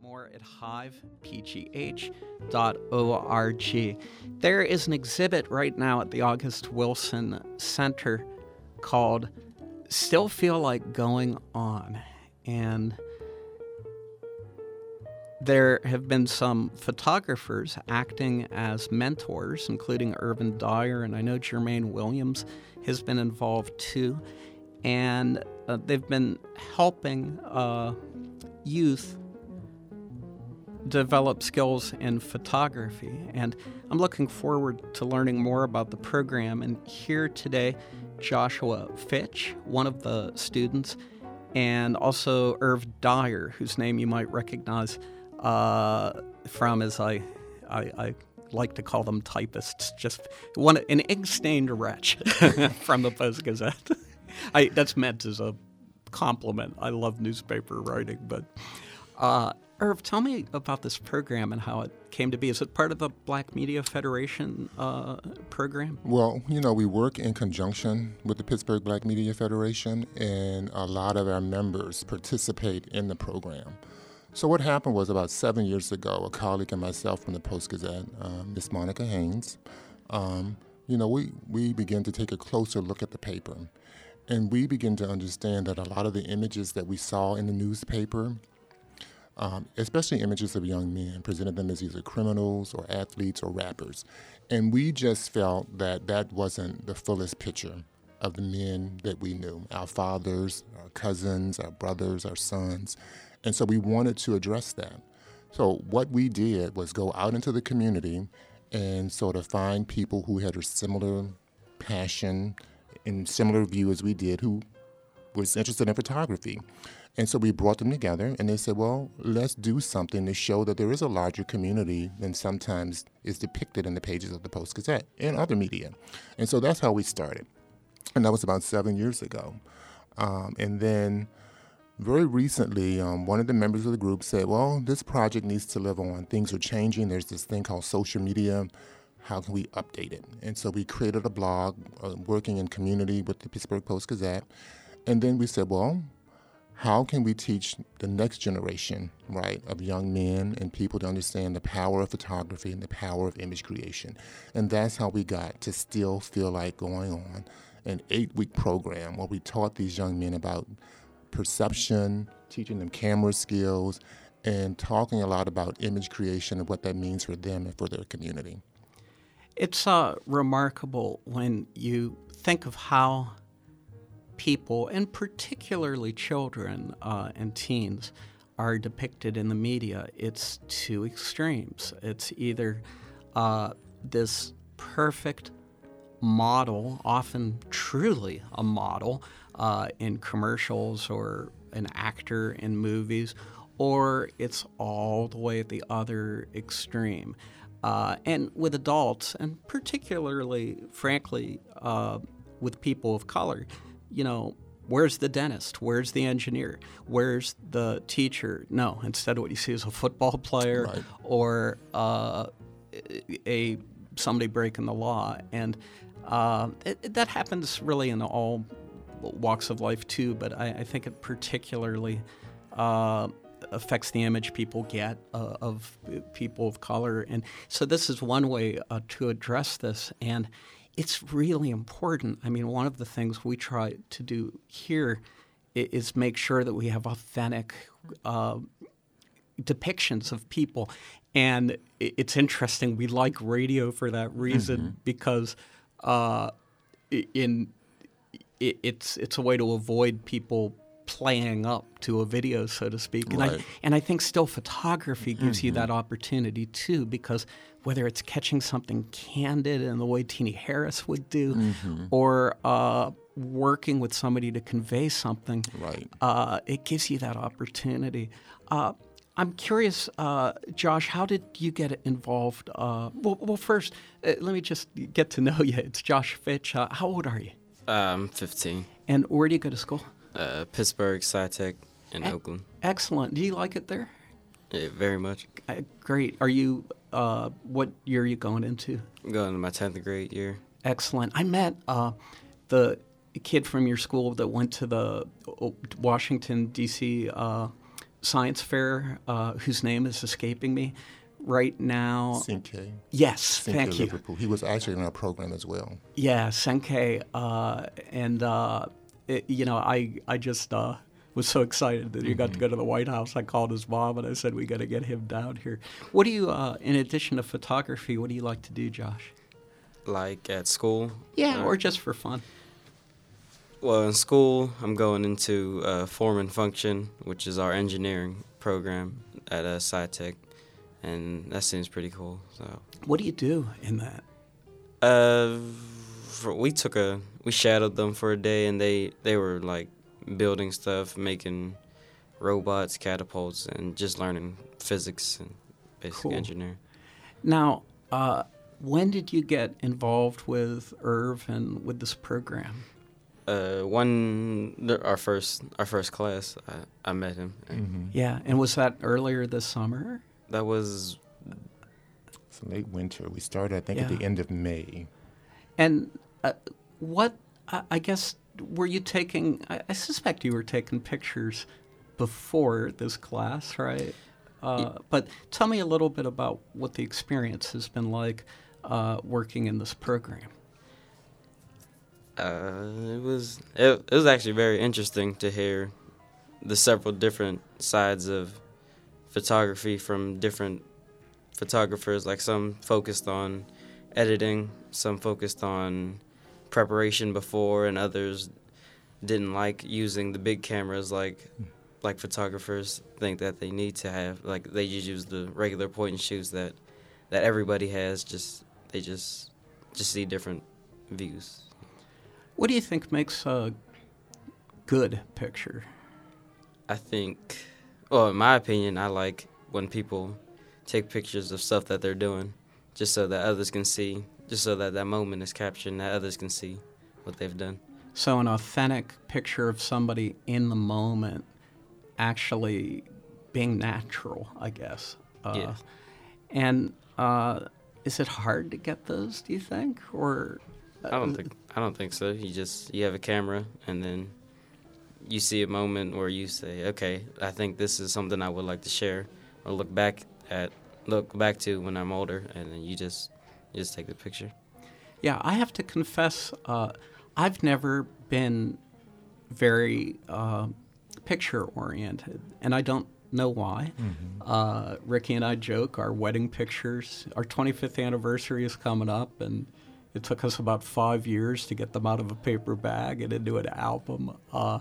more at hivepgh.org. There is an exhibit right now at the August Wilson Center called Still Feel Like Going On. And there have been some photographers acting as mentors, including Irvin Dyer, and I know Jermaine Williams has been involved too. And they've been helping youth develop skills in photography. And I'm looking forward to learning more about the program. And here today, Joshua Fitch, one of the students, and also Irv Dyer, whose name you might recognize from, as I like to call them, typists, just an ink-stained wretch from the Post-Gazette. That's meant as a compliment. I love newspaper writing, but Irv, tell me about this program and how it came to be. Is it part of the Black Media Federation program? Well, we work in conjunction with the Pittsburgh Black Media Federation, and a lot of our members participate in the program. So what happened was about 7 years ago, a colleague and myself from the Post-Gazette, Miss Monica Haynes, we began to take a closer look at the paper. And we begin to understand that a lot of the images that we saw in the newspaper, especially images of young men, presented them as either criminals or athletes or rappers. And we just felt that that wasn't the fullest picture of the men that we knew, our fathers, our cousins, our brothers, our sons. And so we wanted to address that. So what we did was go out into the community and sort of find people who had a similar passion and similar view as we did, who was interested in photography. And so we brought them together, and they said, well, let's do something to show that there is a larger community than sometimes is depicted in the pages of the Post-Gazette and other media. And so that's how we started. And that was about 7 years ago. And then very recently, one of the members of the group said, well, this project needs to live on. Things are changing. There's this thing called social media. How can we update it? And so we created a blog working in community with the Pittsburgh Post-Gazette. And then we said, well, how can we teach the next generation, right, of young men and people to understand the power of photography and the power of image creation? And that's how we got to Still Feel Like Going On, an 8-week program where we taught these young men about perception, teaching them camera skills, and talking a lot about image creation and what that means for them and for their community. It's remarkable when you think of how people, and particularly children and teens, are depicted in the media. It's two extremes. It's either this perfect model, often truly a model in commercials or an actor in movies, or it's all the way at the other extreme. And with adults, and particularly, frankly, with people of color, where's the dentist? Where's the engineer? Where's the teacher? No, instead what you see is a football player, right, or somebody breaking the law. And that happens really in all walks of life too, but I think it particularly affects the image people get of people of color. And so this is one way to address this, and it's really important. I mean, one of the things we try to do here is make sure that we have authentic depictions of people. And it's interesting, we like radio for that reason, because it's a way to avoid people playing up to a video, so to speak. Right. And I think still photography gives you that opportunity too, because whether it's catching something candid in the way Teenie Harris would do, or working with somebody to convey something, right, it gives you that opportunity. I'm curious, Josh, how did you get involved? Well, first, let me just get to know you. It's Josh Fitch. How old are you? I'm 15. And where do you go to school? Pittsburgh SciTech in Oakland. Excellent. Do you like it there? Yeah, very much. Great. Are you, what year are you going into? I'm going to my 10th grade year. Excellent. I met the kid from your school that went to the Washington, D.C. science fair, whose name is escaping me right now. Senke. Yes, thank you. Liverpool. He was actually in our program as well. Yeah, Senke. I just was so excited that you got to go to the White House. I called his mom and I said, we got to get him down here. What do you, in addition to photography, what do you like to do, Josh? Like at school? Yeah, or just for fun. Well, in school, I'm going into Form and Function, which is our engineering program at SciTech, and that seems pretty cool. So, what do you do in that? We shadowed them for a day, and they were like building stuff, making robots, catapults, and just learning physics and basic engineering. Now, when did you get involved with Irv and with this program? Our first class, I met him. Mm-hmm. Yeah, and was that earlier this summer? That was it's late winter. We started, I think, at the end of May. And I guess, were you taking? I suspect you were taking pictures before this class, right? But tell me a little bit about what the experience has been like working in this program. It was actually very interesting to hear the several different sides of photography from different photographers. Like some focused on editing, some focused on preparation before, and others didn't like using the big cameras like photographers think that they need to have. Like they just use the regular point and shoots that everybody has. They just see different views. What do you think makes a good picture? I think, well, in my opinion, I like when people take pictures of stuff that they're doing, just so that others can see, just so that moment is captured and that others can see what they've done. So an authentic picture of somebody in the moment actually being natural, I guess. Yeah. And is it hard to get those, do you think? Or I don't think so. You have a camera, and then you see a moment where you say, okay, I think this is something I would like to share or look back to when I'm older, and then you just take the picture. Yeah, I have to confess, I've never been very picture-oriented, and I don't know why. Mm-hmm. Ricky and I joke, our wedding pictures, our 25th anniversary is coming up, and it took us about 5 years to get them out of a paper bag and into an album.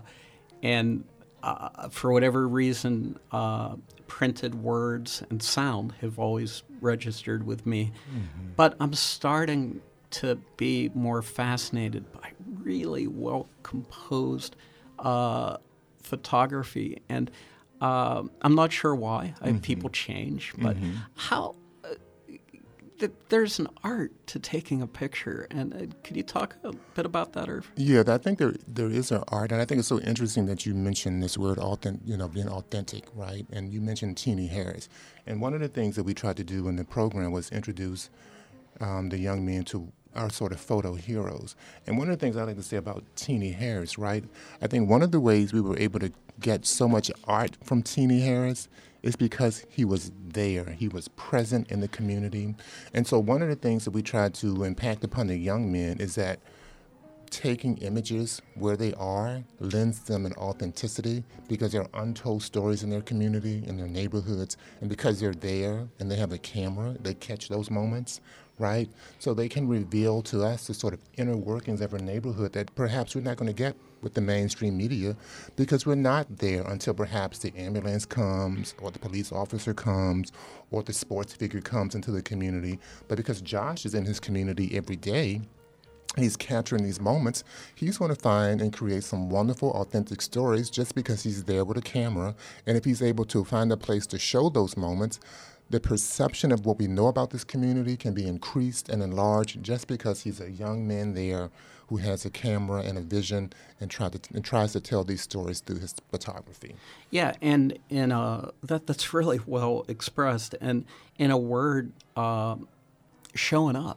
For whatever reason, printed words and sound have always registered with me. Mm-hmm. But I'm starting to be more fascinated by really well-composed photography. And I'm not sure why. People change. But how... there's an art to taking a picture, and could you talk a bit about that, Irv? Yeah, I think there is an art, and I think it's so interesting that you mentioned this word, being authentic, right? And you mentioned Teenie Harris, and one of the things that we tried to do in the program was introduce the young men to our sort of photo heroes. And one of the things I like to say about Teenie Harris, right? I think one of the ways we were able to get so much art from Teenie Harris is because he was there. He was present in the community. And so one of the things that we tried to impact upon the young men is that taking images where they are lends them an authenticity because there are untold stories in their community, in their neighborhoods, and because they're there and they have a camera, they catch those moments, right? So they can reveal to us the sort of inner workings of our neighborhood that perhaps we're not going to get with the mainstream media because we're not there until perhaps the ambulance comes or the police officer comes or the sports figure comes into the community. But because Josh is in his community every day, he's capturing these moments, he's going to find and create some wonderful, authentic stories just because he's there with a camera. And if he's able to find a place to show those moments, the perception of what we know about this community can be increased and enlarged just because he's a young man there who has a camera and a vision and tries to tell these stories through his photography. Yeah, and that's really well expressed. And in a word, showing up.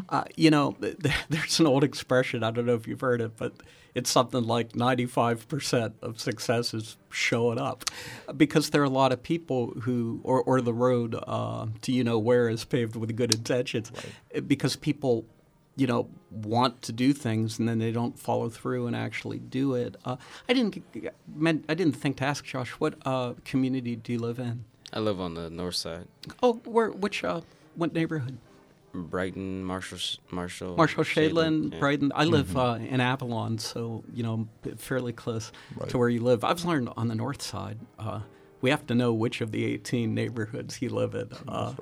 There's an old expression, I don't know if you've heard it, but it's something like 95% of success is showing up, because there are a lot of people who, or the road to where is paved with good intentions, right. Because people want to do things and then they don't follow through and actually do it. I didn't think to ask Josh, what community do you live in? I live on the north side. Oh, what neighborhood? Brighton, Marshall Shadeland, yeah. Brighton. I live in Avalon, so fairly close to where you live. I've learned on the north side, we have to know which of the 18 neighborhoods you live in.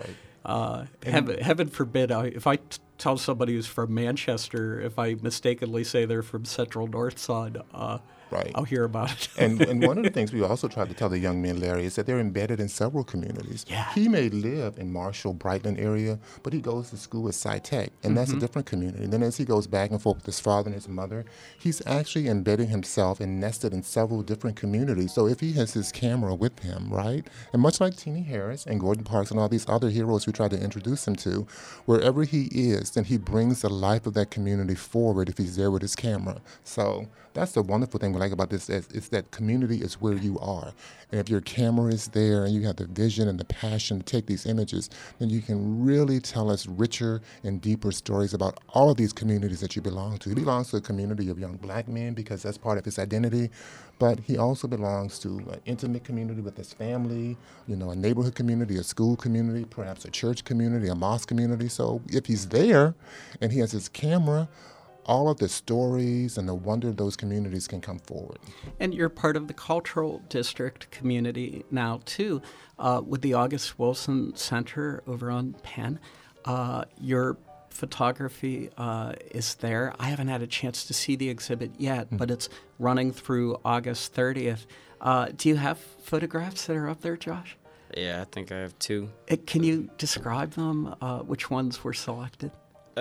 Heaven forbid, if I tell somebody who's from Manchester, if I mistakenly say they're from Central North Side, I'll hear about it. and one of the things we also try to tell the young men, Larry, is that they're embedded in several communities. Yeah. He may live in Marshall, Brighton area, but he goes to school at SciTech, and that's a different community. And then as he goes back and forth with his father and his mother, he's actually embedding himself and nested in several different communities. So if he has his camera with him, right, and much like Teenie Harris and Gordon Parks and all these other heroes we try to introduce him to, wherever he is, then he brings the life of that community forward if he's there with his camera. So that's the wonderful thing we like about this is that community is where you are. And if your camera is there and you have the vision and the passion to take these images, then you can really tell us richer and deeper stories about all of these communities that you belong to. He belongs to a community of young black men because that's part of his identity, but he also belongs to an intimate community with his family, a neighborhood community, a school community, perhaps a church community, a mosque community. So if he's there and he has his camera, all of the stories and the wonder of those communities can come forward. And you're part of the cultural district community now, too, with the August Wilson Center over on Penn. Your photography is there. I haven't had a chance to see the exhibit yet, but it's running through August 30th. Do you have photographs that are up there, Josh? Yeah, I think I have 2. Can you describe them? Which ones were selected?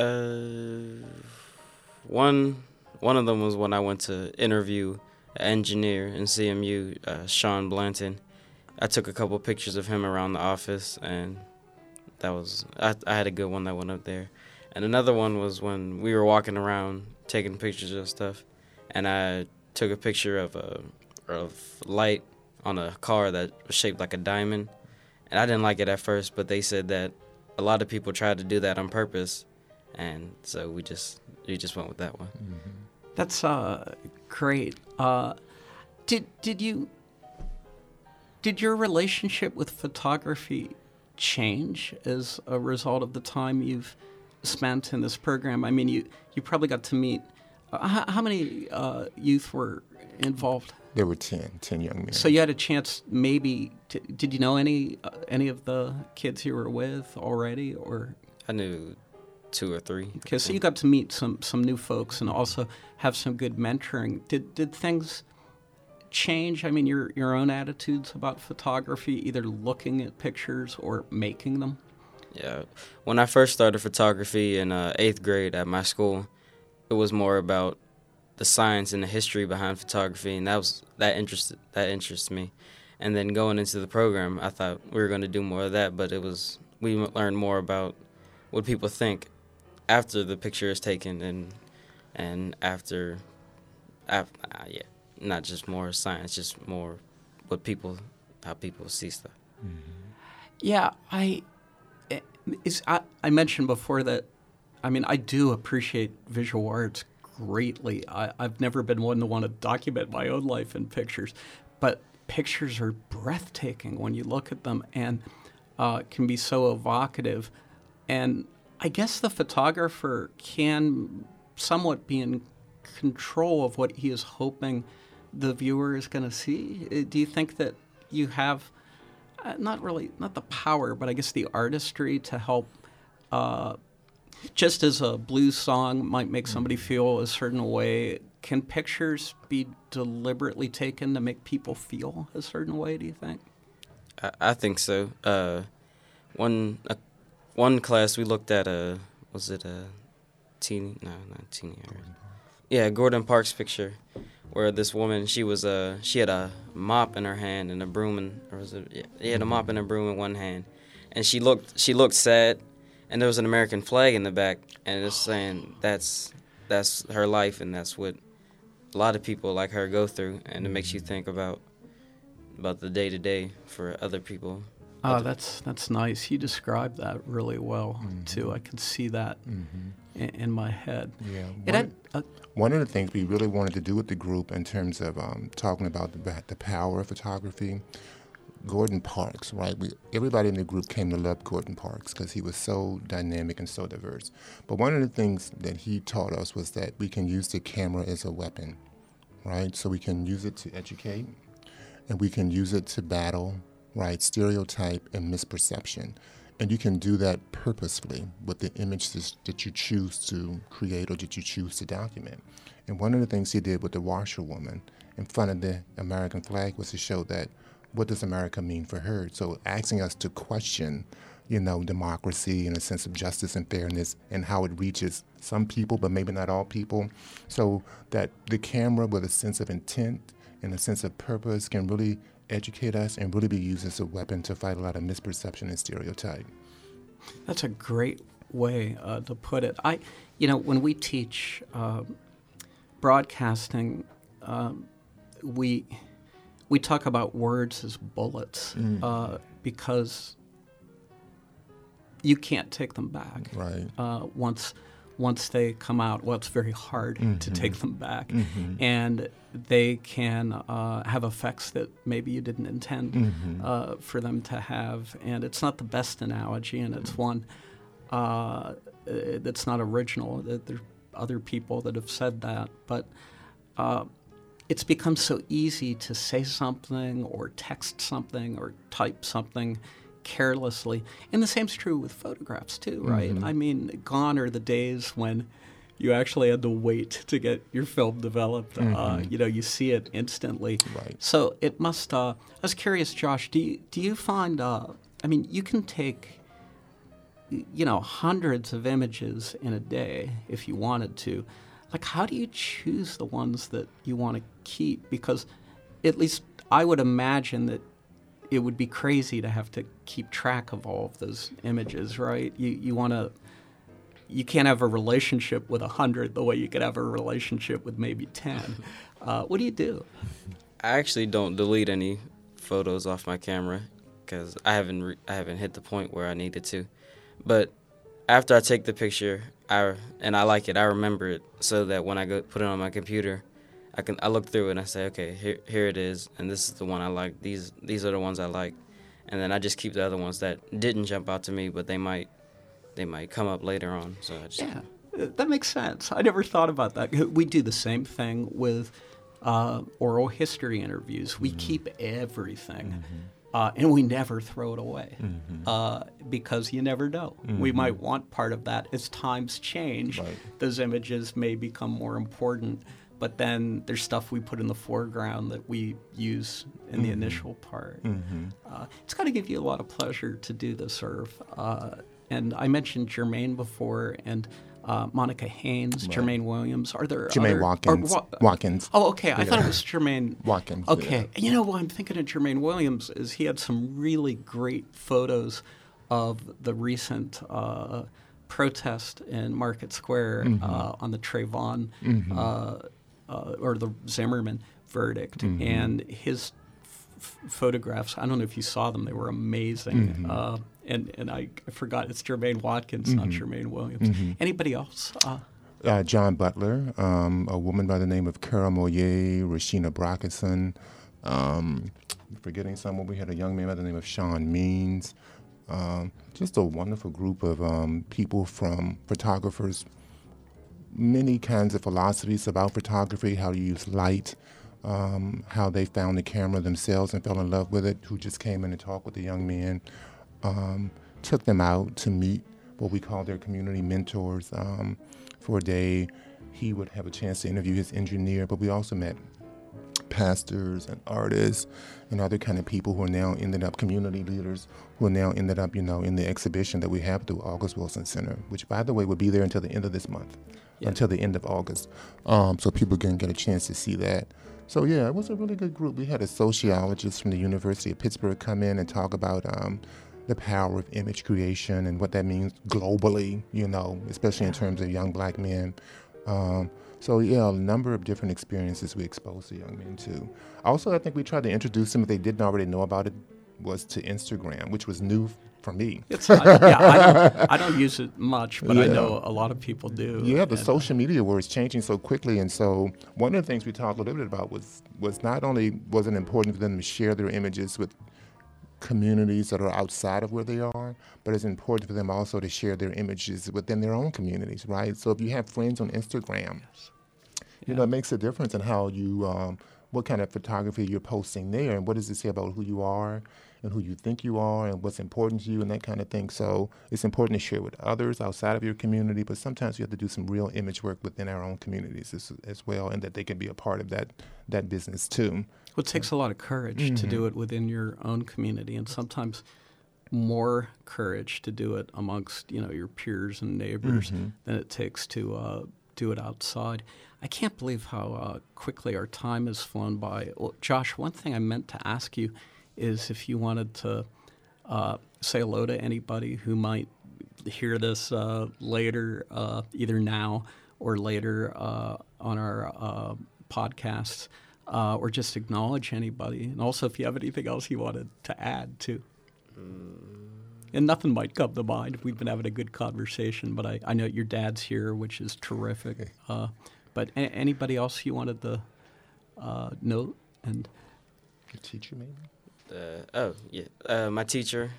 One of them was when I went to interview an engineer in CMU, Sean Blanton. I took a couple pictures of him around the office, and I had a good one that went up there. And another one was when we were walking around taking pictures of stuff, and I took a picture of light on a car that was shaped like a diamond. And I didn't like it at first, but they said that a lot of people tried to do that on purpose, and so we just went with that one. Mm-hmm. That's great. Did your relationship with photography change as a result of the time you've spent in this program? I mean, you probably got to meet. How many youth were involved? There were 10 young men. So you had a chance, maybe. Did you know any of the kids you were with already, or? I knew 2 or 3. Okay, so you got to meet some new folks and also have some good mentoring. Did things change? I mean, your own attitudes about photography, either looking at pictures or making them? Yeah. When I first started photography in 8th grade at my school, it was more about the science and the history behind photography, and that interested me. And then going into the program, I thought we were going to do more of that, but we learned more about what people think after the picture is taken, and after not just more science, just more how people see stuff. Mm-hmm. Yeah, I mentioned before that, I mean, I do appreciate visual arts greatly. I've never been one to want to document my own life in pictures, but pictures are breathtaking when you look at them and can be so evocative. And I guess the photographer can somewhat be in control of what he is hoping the viewer is going to see. Do you think that you have not the power, but I guess the artistry to help, just as a blues song might make somebody feel a certain way, can pictures be deliberately taken to make people feel a certain way, do you think? I think so. One class we looked at Gordon Parks picture, where this woman, she had a mop in her hand and a broom, he had a mop and a broom in one hand, and she looked sad, and there was an American flag in the back, and it's saying that's her life, and that's what a lot of people like her go through, and it makes you think about the day-to-day for other people. Oh, that's nice. You described that really well, too. I can see that in my head. Yeah. One of the things we really wanted to do with the group in terms of talking about the power of photography, Gordon Parks, right? Everybody in the group came to love Gordon Parks because he was so dynamic and so diverse. But one of the things that he taught us was that we can use the camera as a weapon, right? So we can use it to educate, and we can use it to battle, right, stereotype and misperception. And you can do that purposefully with the images that you choose to create or that you choose to document. And one of the things he did with the washerwoman in front of the American flag was to show that what does America mean for her? So asking us to question, democracy and a sense of justice and fairness and how it reaches some people, but maybe not all people. So that the camera with a sense of intent and a sense of purpose can really educate us and really be used as a weapon to fight a lot of misperception and stereotype. That's a great way to put it. When we teach broadcasting, we talk about words as bullets because you can't take them back. Right. Once they come out, well, it's very hard to take them back. And they can have effects that maybe you didn't intend for them to have. And it's not the best analogy, and it's one that's not original. There are other people that have said that. But it's become so easy to say something or text something or type something carelessly. And the same's true with photographs too, right? I mean, gone are the days when you actually had to wait to get your film developed. You see it instantly. Right. So it must, I was curious, Josh, do you find, you can take, hundreds of images in a day if you wanted to. Like, how do you choose the ones that you want to keep? Because at least I would imagine that it would be crazy to have to keep track of all of those images, right? You can't have a relationship with 100 the way you could have a relationship with maybe 10. What do you do? I actually don't delete any photos off my camera because I haven't hit the point where I needed to. But after I take the picture, I like it, I remember it, so that when I go put it on my computer, I look through it and I say, okay, here it is, and this is the one I like. These are the ones I like, and then I just keep the other ones that didn't jump out to me, but they might come up later on. So that makes sense. I never thought about that. We do the same thing with oral history interviews. We keep everything. And we never throw it away because you never know. We might want part of that. As times change, those images may become more important, but then there's stuff we put in the foreground that we use in the initial part. It's got to give you a lot of pleasure to do this, Irv. And I mentioned Jermaine before, and Monica Haynes, Jermaine Williams. Are there Jermaine Watkins. Oh, okay. I thought it was Jermaine Watkins. Okay. Yeah. You know what I'm thinking of Jermaine Williams is he had some really great photos of the recent protest in Market Square on the Trayvon or the Zimmerman verdict, and his photographs. I don't know if you saw them; they were amazing. And I forgot it's Jermaine Watkins, not Jermaine Williams. Anybody else? John Butler, a woman by the name of Carol Moyer, Rashina Brockerson. Forgetting someone, we had a young man by the name of Sean Means. Just a wonderful group of people, from photographers, many kinds of philosophies about photography, how to use light, how they found the camera themselves and fell in love with it, who just came in and talked with the young men, took them out to meet what we call their community mentors for a day. He would have a chance to interview his engineer, but we also met pastors and artists and other kind of people who are now ended up community leaders who are now ended up, in the exhibition that we have through August Wilson Center, which, by the way, will be there until the end of this month, until the end of August. So people can get a chance to see that. So, yeah, it was a really good group. We had a sociologist from the University of Pittsburgh come in and talk about, the power of image creation and what that means globally, especially in terms of young black men. So a number of different experiences we expose the young men to. Also, I think we tried to introduce them, if they didn't already know about it, was to Instagram, which was new for me. I don't use it much, but I know a lot of people do. Yeah, the social media where it's changing so quickly, and so one of the things we talked a little bit about was not only was it important for them to share their images with communities that are outside of where they are, but it's important for them also to share their images within their own communities, right? So if you have friends on Instagram, it makes a difference in how you, what kind of photography you're posting there, and what does it say about who you are and who you think you are and what's important to you and that kind of thing. So it's important to share with others outside of your community, but sometimes you have to do some real image work within our own communities as well, and that they can be a part of that business too. Well, it takes a lot of courage to do it within your own community, and sometimes more courage to do it amongst your peers and neighbors than it takes to do it outside. I can't believe how quickly our time has flown by. Well, Josh, one thing I meant to ask you is if you wanted to say hello to anybody who might hear this later, either now or later on our podcasts, or just acknowledge anybody. And also if you have anything else you wanted to add, too. And nothing might come to mind. We've been having a good conversation, but I know your dad's here, which is terrific. But anybody else you wanted to note? And your teacher, maybe? My teacher,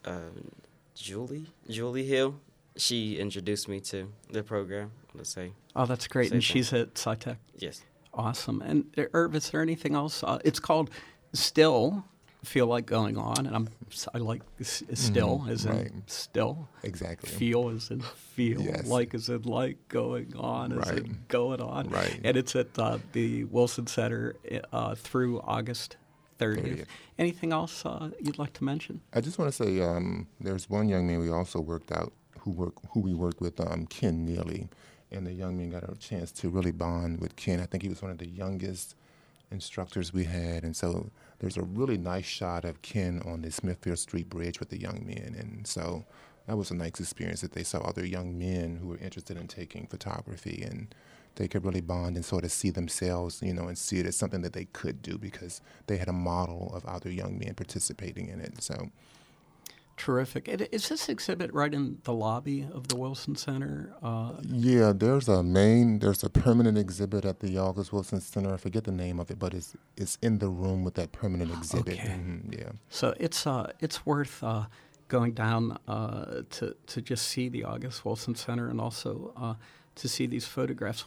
Julie Hill, she introduced me to the program, let's say. Oh, that's great. And she's at SciTech? Yes. Awesome. And Irv, is there anything else? It's called Still Feel Like Going On, and I like still as in still. Exactly. Feel as in feel. Yes. Like as in like, going on as in going on. Right. And it's at the Wilson Center through August 30th. Anything else you'd like to mention? I just want to say there's one young man we also worked out who we worked with, Ken Neely, and the young man got a chance to really bond with Ken. I think he was one of the youngest instructors we had, and so there's a really nice shot of Ken on the Smithfield Street Bridge with the young men, and so that was a nice experience that they saw other young men who were interested in taking photography, and they could really bond and sort of see themselves, and see it as something that they could do because they had a model of other young men participating in it. So, terrific. Is this exhibit right in the lobby of the Wilson Center? Yeah, there's a permanent exhibit at the August Wilson Center. I forget the name of it, but it's in the room with that permanent exhibit. Okay. Yeah. So it's worth going down to just see the August Wilson Center and also to see these photographs.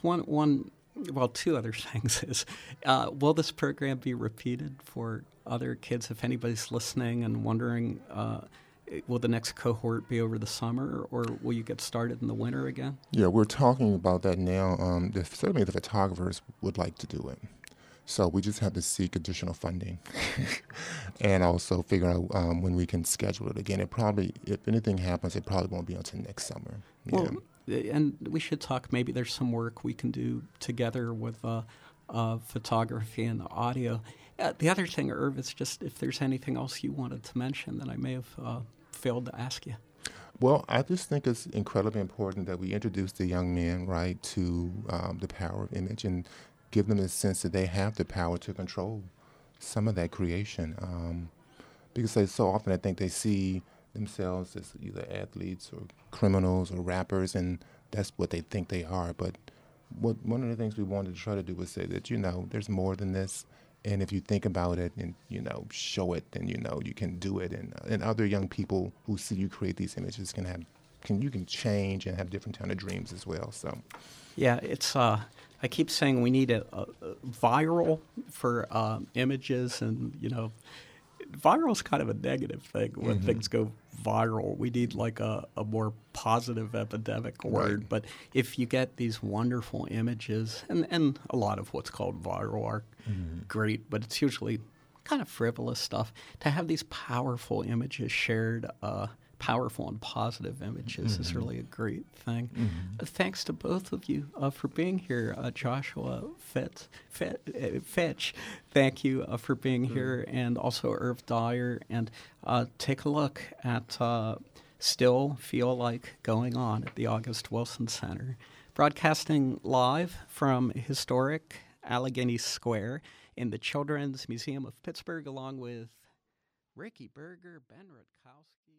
Two other things is, will this program be repeated for other kids? If anybody's listening and wondering, will the next cohort be over the summer, or will you get started in the winter again? Yeah, we're talking about that now. Certainly the photographers would like to do it. So we just have to seek additional funding and also figure out when we can schedule it again. It probably, if anything happens, it probably won't be until next summer. Yeah. Well, and we should talk, maybe there's some work we can do together with photography and audio. The other thing, Irv, is just if there's anything else you wanted to mention that I may have failed to ask you. Well, I just think it's incredibly important that we introduce the young men, right, to the power of image and give them the sense that they have the power to control some of that creation. Because so often I think they see themselves as either athletes or criminals or rappers, and that's what they think they are. But one of the things we wanted to try to do was say that, there's more than this. And if you think about it and, show it, then, you can do it. And other young people who see you create these images you can change and have different kind of dreams as well. So, yeah, it's, I keep saying we need a viral for images, and, viral is kind of a negative thing when things go viral. We need like a more positive epidemic word. Right. But if you get these wonderful images, and a lot of what's called viral are great, but it's usually kind of frivolous stuff, to have these powerful images shared powerful and positive images is really a great thing. Thanks to both of you for being here. Joshua Fitch, thank you for being here, and also Irv Dyer. And take a look at Still Feel Like Going On at the August Wilson Center. Broadcasting live from historic Allegheny Square in the Children's Museum of Pittsburgh, along with Ricky Berger, Ben Rutkowski.